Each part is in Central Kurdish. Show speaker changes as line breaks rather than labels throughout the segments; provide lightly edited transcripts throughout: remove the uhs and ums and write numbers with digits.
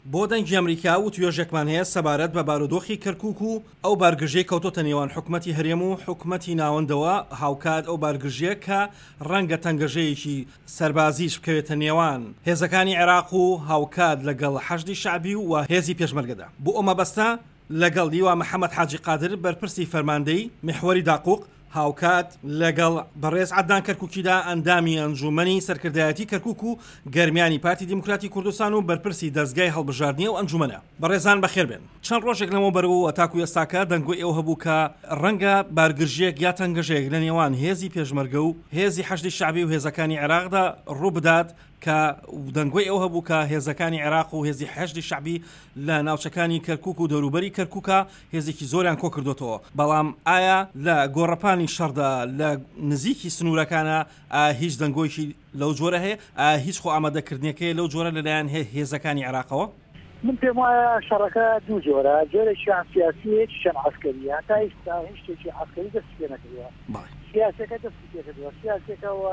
بۆ دەنگی ئەمریکا و توێژێکمان هەیە سەبارەت بە بارودۆخی کەرکووک و ئەو بارگژەی کەوتۆتە نێوان حکومەتی هەرێم و حکومەتی ناوەندەوە هاوکات ئەو بارگژەیە کە ڕەنگە تەنگەژەیەکی سەربازیش بکەوێتە نێوان هێزەکانی عێراق و هاوکات لەگەڵ حەشدی شعبی و هێزی پێشمەرگەدا. بۆ ئەمە بەستە لەگەڵ دیوا محەممەد حاجی قادر بەرپرسی فەرماندەی میحوەری داقوق هاوکات لەگەڵ بەڕێز عەدنان کەرکووکیدا ئەندامی ئەنجومەنی سەرکردایەتی کەرکووک و گەرمیانی پارتی دیموکراتی کوردستان و بەرپرسی دەستگای هەڵبژاردننیە و ئەنجومەنە. بەڕێزان بەخێر بێن. چەند ڕۆژێک لەمەوە بەرەوە تاکو ئێستاکە دەنگۆی ئەو هەبوو کە ڕەنگە بارگژێک یا تەنگەژەیەک لە نێوان هێزی پێشمەرگە و هێزی حەشدی شعبی و هێزەکانی عێراقدا ڕوو بدات کە دەنگۆی ئەو هەبوو کە هێزەکانی عێراق و هێزی حەشدی شعبی لە ناوچەکانی کەرکووک و دەوروبەری کەرکووکە هێزێکی زۆریان کۆ کردوتەوە. بەڵام ئایا لە گۆڕەپانی شەڕدا لە نزیکی سنوورەکانە هیچ دەنگۆیشی لەو جۆرە هەیە؟ هیچ خۆ ئامادەکردنیەکەی لەو جۆرە لەلایەن هێزەکانی عێراقەوە؟
من پێم وایە شەڕەکە دوو جۆرە، جۆرێکیان سیاسی یەکیشیان عەسکەریە. تا ئێستا هیچ شتێکی عەسکەری دەستی پێ نەکردووە. سیاسەکە دەستی پێ کردووە. سیاسەکەەوە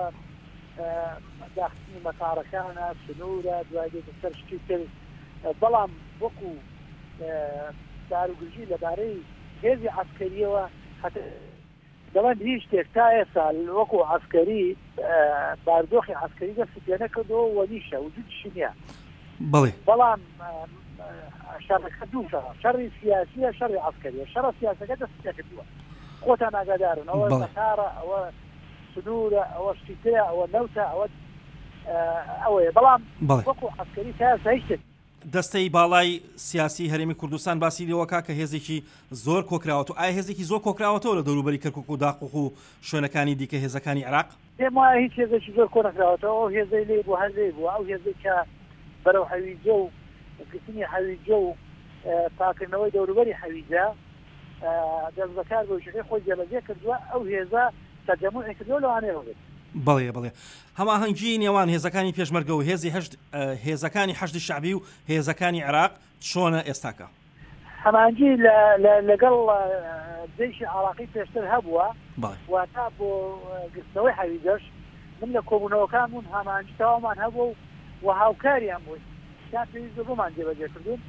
داخستنی مەتارەکانە، سنوورە، دوای دێتە سەر شتی تر. بەڵام وەکو داروگرژی لەبارەی هێزی عەسکەریەوە دەڵێن هیچ شتێک تا ئێستا وەکو عەسکەری باردۆخی عەسکەری دەستی پێ نەکردووە و نیشە وجودیشی نییە. بەڵام شەڕەکە دووشە، شەڕی سیاسیە، شەڕی عەسکەریە. شەڕە سیاسەکە دەستی پێ کردووە. خۆتان ئاگادارن ئەوە مەتارە، ئەوە سنوورە، ئەوە شتی ترە، ئەوە نەوتە، ئەوەیە. بەڵام وەکو عەسکەری تا ئێستا هیچ شتێک.
دەستەی باڵای سیاسی هەرێمی کوردستان باسی لێوەکە کە هێزێکی زۆر کۆکراوەوە. ئایا هێزێکی زۆر کۆکراوەتەوە لە دەوروبەری کەرکووک و داقوق و شوێنەکانی دیکە هێزەکانی عێراق؟
پێم وایە هیچ هێزێکی زۆر کۆ نەکراوەتەوە. ئەو هێزەی لێ بوو هەرێ بووە، ئەو هێزەی کە بەرەو هەویجە و گرتنی هەویجە و پاکردنەوەی دەوروبەری هەویجە دەست بەکار بەوشەکەی خۆی جێبەجێ کردووە. ئەو هێزە تەجەموعی کردووە لەوانەیەوە بێت.
بەڵێ هەماهەنگی نێوان هێزەکانی پێشمەرگە و هێزەکانی حەشدی شعبی و هێزەکانی عێراق چۆنە ئێستاکە؟
هەماهەنگی لەگەڵ جێیشی عێراقی پێشتر هەبووە و تا بۆ گرتنەوەی هەویجەش من لە کۆبوونەوەکان بوون هەماهەنگی تەواومان هەبوو و هاوکاریان بووین تا پێویستە بۆمان جێبەجێ کردوون.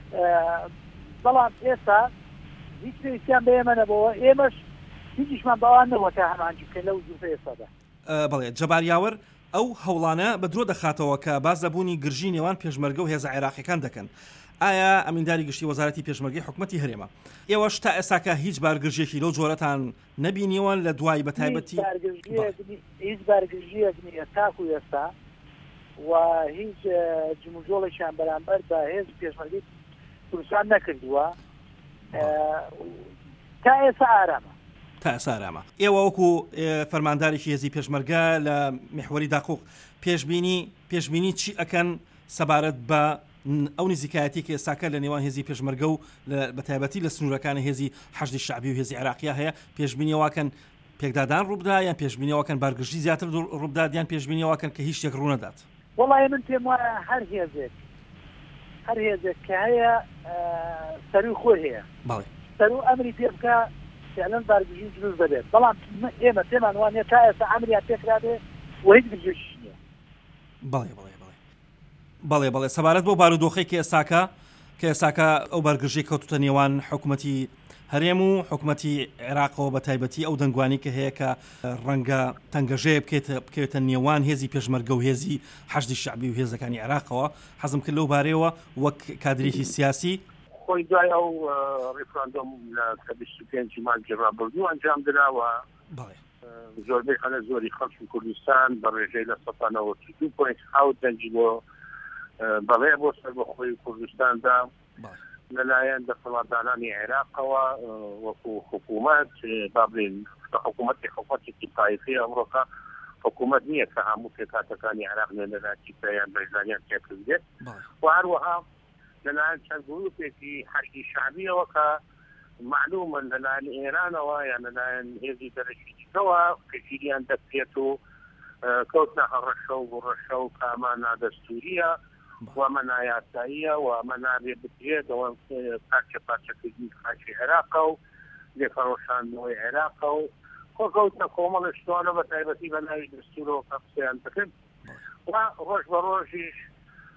بەڵام ئێستا هیچ پێویستیان بە ئێمە نەبەوە، ئێمەش هیچیشمان بەوان نەبووە تا هەماهەنگی بکەین لەو جووتە ئێستادا.
بەڵێ جەباریاوەر ئەو هەوڵانە بە درۆ دەخاتەوە کە باز دەبوونی گرژی نێوان پێشمەرگە و هێزە عێراقیەکان دەکەن. ئایا ئەمینداری گشتی وەزارەتی پێشمەرگەی حکومەتی هەرێمە ئێوەش تا ئێستاکە هیچ بارگژێکی لەو جۆرەتان نەبینیوەن لە دوای بەتایبەتی؟
هیچ بارگژیەک نییە تاکو ئێستا و هیچ جموجۆڵێکیان بەرامبەر بە هێز پێشمەرگەی کوردستان نەکردووە. تا ئێستا ئارامە.
ئێسارامە. ئێوە وەکو فەرماندارێکی هێزی پێشمەرگە لە میحوەری داقوق پێشبینی چی ئەکەن سەبارەت بە ئەو نزیکایەتی کە ئێستاکە لە نێوان هێزی پێشمەرگە و بەتایبەتی لە سنوورەکانی هێزی حەشدی شعبی و هێزی عێراقیە هەیە؟ پێشبینیەوەکەن پێکدادان ڕووبدا یان پێشبینیەوەکەن بارگژی زیاتر ڕووبدات یان پێشبینیەوەکەن کە هیچ شتێک ڕوونەدات؟
وەڵای من پێم وایە هەر هێزێک کە هەیە سەروی خۆی هەیە. سەرو ئەمری پێ بکە فعلا بارگژی دروست دەبێت. بەڵام ئێمە پێمان وانە تا ئێستا ئەمریان پێکرابێ و هیچ بجێشی نییە.
بەڵێ سەبارەت بۆ بارودۆخی کە ئێستاکە ئەو بارگژی کەوتوتە نێوان حکومەتی هەرێم و حکومەتی عێراقەوە بەتایبەتی ئەو دەنگوانی کە هەیە کە ڕەنگە تەنگەژەیە بکەوێتە نێوان هێزی پێشمەرگە و هێزی حەشدی شعبی و هێزەکانی عێراقەوە. حەزم کرد لەو بارەیەوە وەک کادرێکی سیاسی
خۆی دوای ئەو ڕێفراندۆم لە 25 مانگی ڕابردوو ئەنجام دراوە. زۆربەی خەڵک زۆری خەڵکی کوردستان بە ڕێژەی لە 2.7 دەنگی بۆ بەڵێ بۆ سەربەخۆی کوردستاندا لەلایەن دەسەڵاتدارانی عێراقەوە وەکو حکوومەت بابرین حکوومەتی تایفی ئەمڕۆکە حکوومەت نییە کە هەموو پێکاتەکانی عێراق لەلایەتی پێیان بەرزانیان تێکردێت و هەروەها لەلایەن چەند گروپێکی حەشدی شعبیەوە کە معلومن لەلایەن ئێرانەوە یان لەلایەن هێزی دەرەکی دیکەوە کەژیریان دەستێت و کەوتنە هەڕەشە و بڕەشە و کامە نادەستوریە و ئەمە نایاساییە و ئەمە نابێ بکرێت ئەوە پارچەکردنی خاکی عێراقە و لێفەڕۆشاندنەوەی عێراقە و خۆکەوتنە کۆمەڵە شتوانە بە تایبەتی بە ناوی دەستورەوە قسەیان دەکرد و ڕۆژ بە ڕۆژیش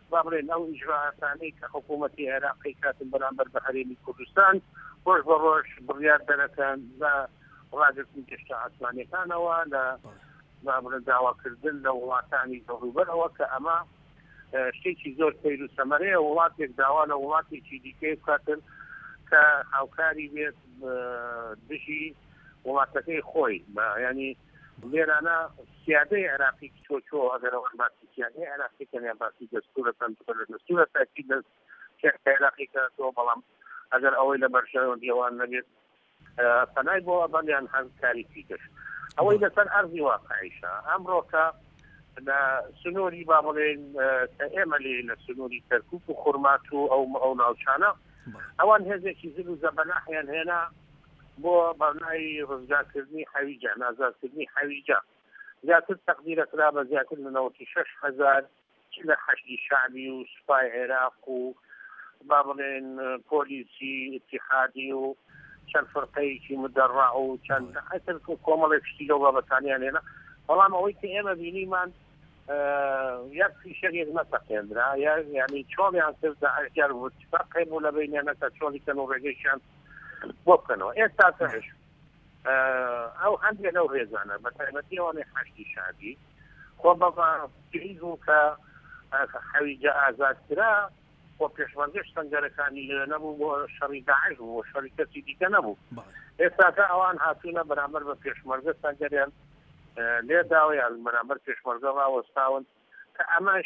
با بڵێن ئەو ئیجراعاتانەی کە حکوومەتی عێراقی کاتن بەرامبەر بە هەرێمی کوردستان ڕۆژ بە ڕۆژ بڕیار دەرەکەن بە ڕاگرتنی گەشتە ئاسمانیەکانەوە لە با بڵێن داواکردن لە وڵاتانی دەوروبەرەوە کە ئەمە شتێکی زۆر سەیر و سەمەرەیە وڵاتێک داوا لە وڵاتێکی دیکەی بکاتن کە هاوکاری بێت دژی وڵاتەکەی خۆی ینی لێرانە سیادەی عێراقی چۆ ئەگەرەوە باسی سیادەی عێراقی کەنیان باسی دەستورەکەن لە دەستورە تاکید لە عێراقی کاتەوە بەڵام ئەگەر ئەوەی لە بەرشەوە دیێوان نەبێت پەنای بۆ ئەبەندیان هەر کاریکی گەشت ئەوەی لەسەر ئەرزی واقعیشە ئەمڕۆکە لە سنووری با بڵێن کە ئێمە لێ لە سنووری کەرکووک و خورمات و ئەو ناوچانە ئەوان هێزێکی زل و زەبەناحیان هێنا بۆ بەرنای ڕزگارکردنی حەویجە نازادکردنی حەویجە زیاتر تەقدیرەکرا بە زیاتر لە 96,000 لە حەشدی شعبی و سوپای عێراق و با بڵێن پۆلیسی اتحادی و چەند فرقەیەکی مدەڕع و چەند حتر کۆمەڵێک شتی لەو بابەتانیان هێنا بەڵام ئەوەی کە ئێمە بینیمان یەک فیشەرێک نەسەقێنرا یعنی چۆڵیان کرد ئەجار بوو اتفاقی بوو لە بینیانەکە چۆڵیکەن و ڕێگەیشیان بۆ بکەنەوە ئێستا ترش ئەو هەندێک لەو ڕێزانە بە تایبەتی ئەوانەی حەشتی شعبی خۆ بەڵا پێی بوو کە حەویجە ئازادکرا بۆ پێشمەرگەش سەنگەرەکانی لێ نەبوو بۆ شەڕی داعش بوو بۆ شەڕی کەسی دیکە نەبوو ئێستاکە ئەوان هاتوونە بەرامبەر بە پێشمەرگە سەنگەریان لێ داویان بەرامبەر پێشمەرگە ڕاوەستاون کە ئەمەش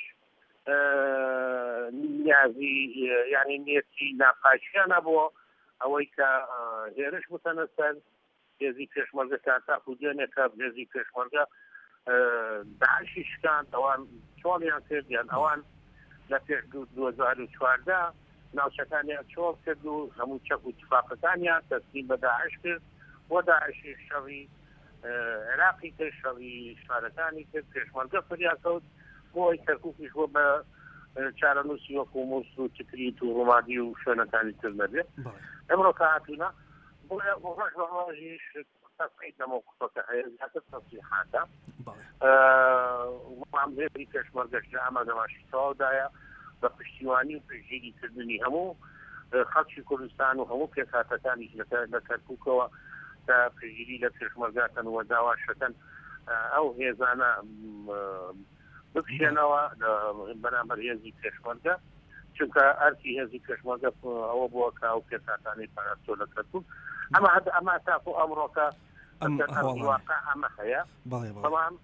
نیازی یعنی نیەتی ناپاشیان نەبووە ئەوەی کە هێرش بتەنە سەر هێزی پێشمەرگە کاتا خودێنێکە هێزی پێشمەرگە داعشی شکاند ئەوان چۆڵیان کردیان ئەوان لە پێش 2014 ناوچەکانیان چۆڵ کرد و هەموو چەک و اتفاقەکانیان تەسلیم بە داعش کرد بۆ داعشی شەڕی عێراقی کرد شەڕی شارەکانی کرد پێشمەرگە فریاکەوت بۆی کەرکووکیش بۆ بە چارەنووسی وەکو مووس و تکریت و ڕۆمادی و شوێنەکانی تر نەبێت ئەمڕۆ کە هاتوونە بۆ ڕۆژ بە ڕۆژیش تەسقیت لە موقفەکە هەیە زیاتر تەسلیحاتە وەڵام هێزی پێشمەرگەش لە ئامادەماشی تەواودایە بە پشتیوانی و پشتگیریکردنی هەموو خەڵکی کوردستان و هەموو پێکهاتەکانی لە کەرکووکەوە کە پشتگیری لە پێشمەرگاتن و داواشەکەن ئەو هێزانە بکشێنەوە بەرامبەر هێزی پێشمەرگە چونکە ئەرکی هێزی پێشمەرگە ئەوە بووە کە ئەو پێکهاتانەی پاراستۆ لە کەرکووک ئەمە تاکو ئەمڕۆکە واقع ئەمە هەیە بەڵام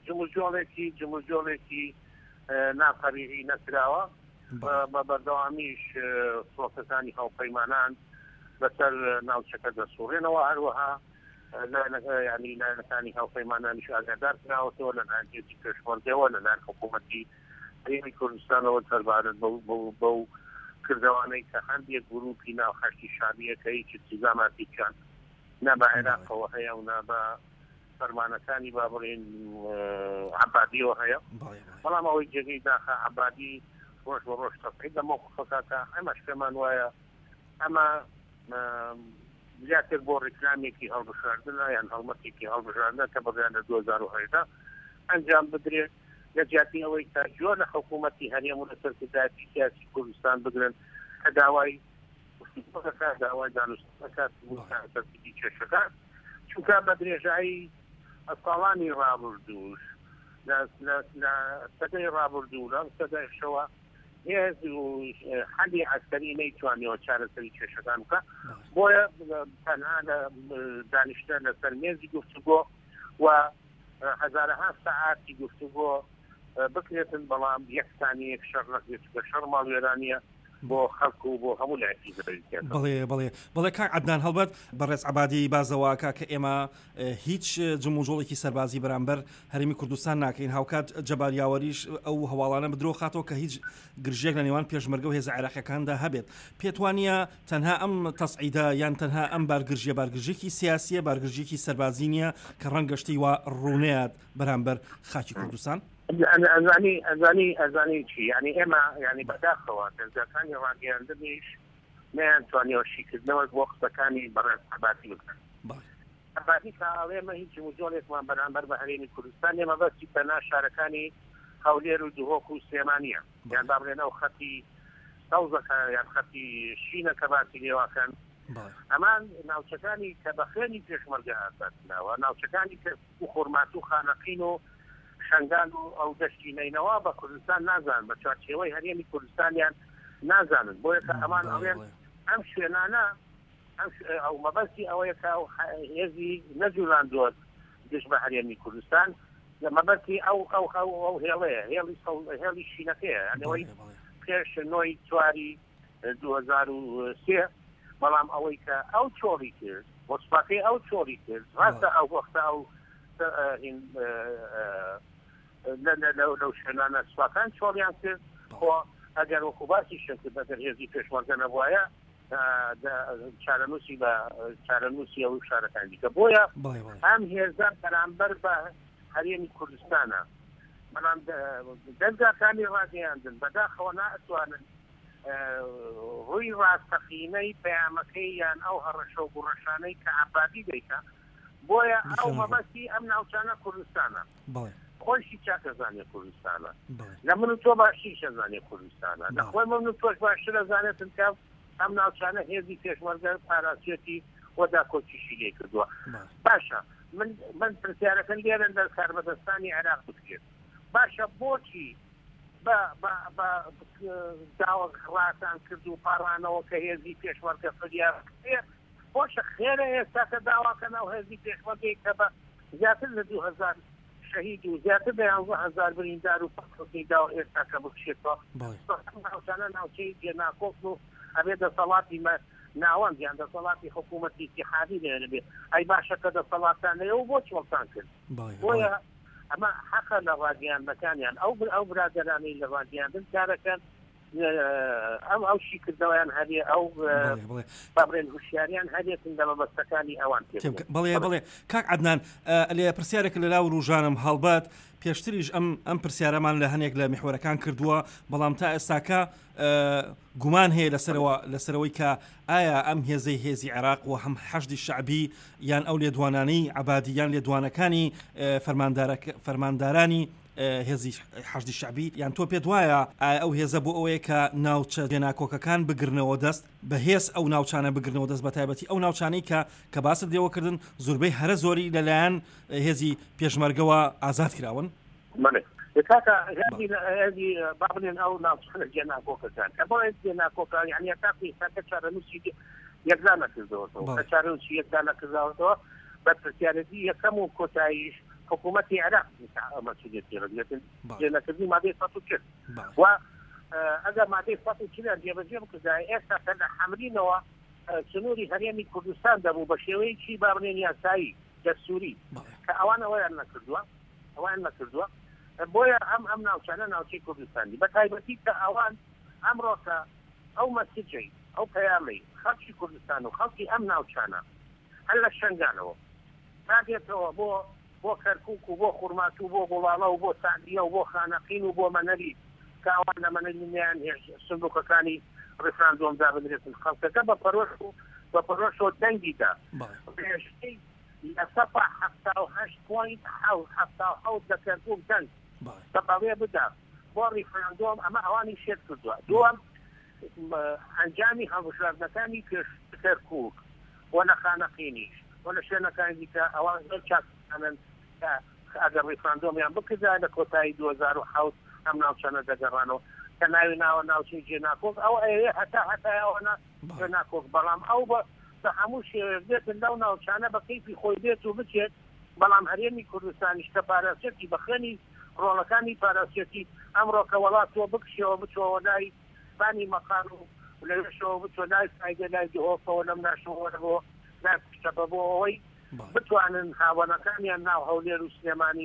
جموجۆڵێکی ناپەریری نەکراوە بە بەردەوامیش فڵۆکەکانی هاوپەیمانان بەسەر ناوچەکە دەسوڕێنەوە هەروەها ینی لایەنەکانی هاوپەیمانانیش ئاگادار کراوەتەوە لە ناحیەتی پێشمەرگەوە لە لای حکوومەتی هەرێمی کوردستانەوە سەربارەت بەو کردەوانەی کە هەندێک گروپی ناو حەشتی شعبیەکە هیچ التزاماتیان نا بە عێراقەوە هەیە و نا بە فەرمانەکانی با بڵێن عەبادیەوە هەیە بەڵام ئەوەی جێگەی داخە عەبادی ڕۆژ بە ڕۆژ تەسقیت لە مۆقفەکەکە ئەمەش پێمان وایە ئەمە زیاتر بۆ ڕیکلامێکی هەڵبژاردنە یان هەڵمەتێکی هەڵبژاردنە کە بەڵێن لە 2010 ئەنجام بدرێت لە جیاتی ئەوەی تا جۆ لە حکوومەتی هەرێم و لەسەرکردایەتی سیاسی کوردستان بگرن کە داوای داوای دانوستنەکات سەرکردی کێشەکان چونکە بە درێژایی ساڵانی ڕابردووش لە سەدەی ڕابردوو لەم سەدەیشەوە هێز و حەلی عەسکەری نەیتوانیەوە چارەسەری کێشەکان بکە بۆیە تەنها لە دانیشتە لەسەر مێزی گفتوگۆ و هەزارەها سەعاتی گفتوگۆ بکرێتن بەڵام یەک ثانیەیەک شەڕ نەکرێت کە شەڕ ماڵوێرانیە بۆ خەڵک و بۆ هەموو لایەکی
بڵێ کاک عەدنان هەڵبەت بەڕێز عەبادی بازەواکە کە ئێمە هیچ جموجۆڵێکی سەربازی بەرامبەر هەرێمی کوردستان ناکەین هاوکات جەباریاوەریش ئەو هەواڵانە بدرۆ خاتەوە کە هیچ گرژێک لە نێوان پێشمەرگە و هێزە عێراقیەکاندا هەبێت پێت وانییە تەنها ئەم تەسعیدە یان تەنها ئەم بارگرژێکی سیاسیە بارگرژێکی سەربازی نییە کە ڕەنگەشتی وا ڕوونەیەات بەرامبەر خاکی کوردستان
ئەزانی چی ینی ئێمە ینی بەداخەوە دەرگاکانی ڕاگەیاندنیش نەیانتوانیەوە شیکردنەوە بۆ قسەکانی بەڕێز عەبادی بکەن عەبادی کە ئەڵێمە هیچ جموجۆڵێکمان بەرامبەر بە هەرێمی کوردستان ئێمە بەسی تەنها شارەکانی هەولێر و دهۆک و سلێمانیە یان با بڵێن ئەو خەتی سەوزەکە یان خەتی شینە کە باسی لێواکەن ئەمان ناوچەکانی کە بە خوێنی پێشمەرگە ئاساسناوە ناوچەکانی کە خورمات و خانەقین و شنگال و ئەو دەشتی نینەوە بە کوردستان نازان بە چارچێوەی هەرێمی کوردستانیان نازانن بۆیە کە ئەمان ئەوێن ئەم شوێنانە ئەو مەبەستی ئەوەیە کە هێزی نەجوڵاندووە گشت بە هەرێمی کوردستان مەبەستی ئەو هێڵەیە هێڵی شینەکەیە ئەوەی پێش 9 چواری 2003 بەڵام ئەوەی کە ئەو چۆڵی کرد بۆ سوپاکەی ئەو چۆڵی کرد ڕاستە ئەو وەختە ئەو لەو شوێنانە سوپاکان چۆڵیان کرد خۆ ئەگەر وەکو باسی شکرد ئەگەر هێزی پێشمەرگە نەبووایە چارەنووسی بە چارەنووسی ئەو شارەکان دیکە بۆیە ئەم هێزە بەرامبەر بە هەرێمی کوردستانە بەڵام دەرگاکانی ڕاگەیاندن بەداخەوە ناتوانن ڕووی ڕاستەقینەی پەیامەکەی یان ئەو هەڕەشە و گوڕەشانەی کە عەبادی دەیکە بۆیە ئەو مەبەستی ئەم ناوچانە کوردستانە خۆشی چاکە زانێ کوردستانە لە من و تۆ باشیشە زانێ کوردستانە لەخۆی من و تۆش باشترە زانێتن کە ئەم ناوچانە هێزی پێشمەرگە پاراسێتی وەدا کۆچیشی لێ کردووە باشە من پرسیارەکەن لێرن دەر کاربەدەستانی عێراق بکرێت باشە بۆچی بە داوە ڕاتان کرد و پاڕانەوە کە هێزی پێشمەرگە فریار خۆشە خێرە ئێستا کە داواکەن ئەو هێزی پێشمەرگەی کە بە زیاتر لە 2000 شەهید و زیاتر بە 11,000 بریندار و پەکەوتنی داوە ئێستا کە بکشێتەوە ناوچانە ناوچەی پێناکۆفت و ئەبێ دەسەڵاتی ناوەند یان دەسەڵاتی حکوومەتی اتحادی لێرە بێ ئەی باشە کە دەسەڵاتانەیە و بۆ چۆڵتان کرد بۆیە ئەمە حەقە لە ڕاگەیاندەکانیان ئەو برادەرانی لە ڕاگەیاندن کارەکەن ئەو شی کردەوەیان هەریە ئەو بابرێن هوشیاریان هەرێتن لە مەبەستەکانی ئەوان
بڵێ کاک عەدنان لێ پرسیارێک لە لاو ڕوژانم هەڵبەت پێشتریش ئەم پرسیارەمان لە هەنێک لە میحوەرەکان کردووە بەڵام تا ئێستاکە گومان هەیە لەسەرەوەی کە ئایا ئەم هێزەی هێزی عێراق و هەم حەشدی شعبی یان ئەو لێدوانانەی عەبادی یان لێدوانەکانی فەرماندارانی هێزی حەشدی شعبی یان تۆ پێت وایە ئەو هێزە بۆ ئەوەیە کە ناوچە پێناکۆکەکان بگرنەوە دەست بەهێز ئەو ناوچانە بگرنەوە دەست بە تایبەتی ئەو ناوچانەی کە باست دێوەکردن زۆربەی هەرە زۆری لەلایەن هێزی پێشمەرگەوە ئازاد کراون
کاکە هێزی با بڵێن ئەو ناوچانە جێناکۆکەکان کە بۆ جێناکۆکان یعنی تاقی ساکە چارەنووسی یەکدا نەکردەوەتەوە کە چارەنووسی یەکدا نەکردەوەتەوە بە پرسیارەتی یەکەم و کۆتاییش حکوومەتی عێراق مەسئولیەتی ڕێگرتن جێنەکردنی مادەی 140 و ئەگەر مادەی 140 جێبەجێ بکردای ئێستا کە لە حەمرینەوە سنووری هەرێمی کوردستان دەبوو بە شێوەیەکی با بڵێن یاسایی دەستوری کە ئەوان ئەویان نەکردووە بۆیە ئەم ناوچانە ناوچەی کوردستانی بە تایبەتی کە ئەوان ئەمڕۆکە ئەو مەسیجەی ئەو پەیامی خەڵکی کوردستان و خەڵکی ئەم ناوچانە هەر لە شنگانەوە ناگێتەوە بۆ کەرکووک و بۆ خورمات و بۆ گوڵاڵە و بۆ سعدیە و بۆ خانەقین و بۆ مەنەری کە ئەوان لە مەنەریان سندوقەکانی ڕێفراندۆم دابدرێتن خەڵکەکە بە پەرۆش و دەنگیدا پێشتەی لە سەفا 78.7 لە کەرکووک دەنگ بەڵێ بدا بۆ ڕێفراندۆم ئەمە ئەوانی شێت کردووە دووەم ئەنجامی هەڵبژاردنەکانی پێش کەرکووک و لە خانەقینیش و لە شوێنەکانی دیکە ئەوان زۆر چاکانن کە ئەگەر ڕێفراندۆمیان بکردا لە کۆتایی 2007 ئەم ناوچانە دەگەڕانەوە کە ناوی ناوە ناوچەی جێناکۆک ئەو ئەوێ هەتایەوەنە جێناکۆک بەڵام ئەو بە هەموو شێوێک بێتن لەو ناوچانە بە کەیفی خۆی بێت و بچێت بەڵام هەرێمی کوردستانیش کە پاراسێتی بەخێنی ڕۆڵەکانی پاراسێتی ئەمڕۆ کە وڵات تۆ بکشەوە بچۆوە لای بانی مەقام و لەوێشەوە بچۆ لای فایدە لای دهۆکەوە لەم ناشەوە بۆ ناکشتە بۆ ئەوەی بتوانن هاوانەکانیان ناو هەولێر و سلێمانی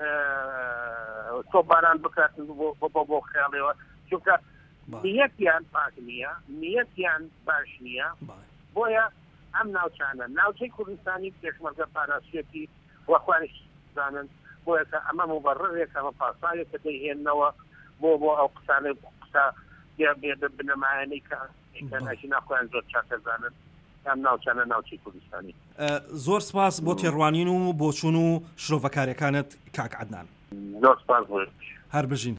تۆپباران بکاتن بۆ خیاڵەوە چونکە نیەتیان پاک نییە نیەتیان باش نییە بۆیە ئەم ناوچانە ناوچەی کوردستانی پێشمەرگە پاراسێتی وەخوانش زانن بۆیە کە ئەمە مبەڕێک ئەمە پاسایە کە دەیهێننەوە بۆ ئەو قسانەی قسە بنەمایانەی کە ناژی ناخۆیان زۆر چاکەزانن ئەم ناوچانە ناوچەی کوردستانی
زۆر سپاس بۆ تێڕوانین و بۆچوون و شرۆڤەکاریەکانت کاک عەدنان
زۆر سپاس بۆ
هەر بژین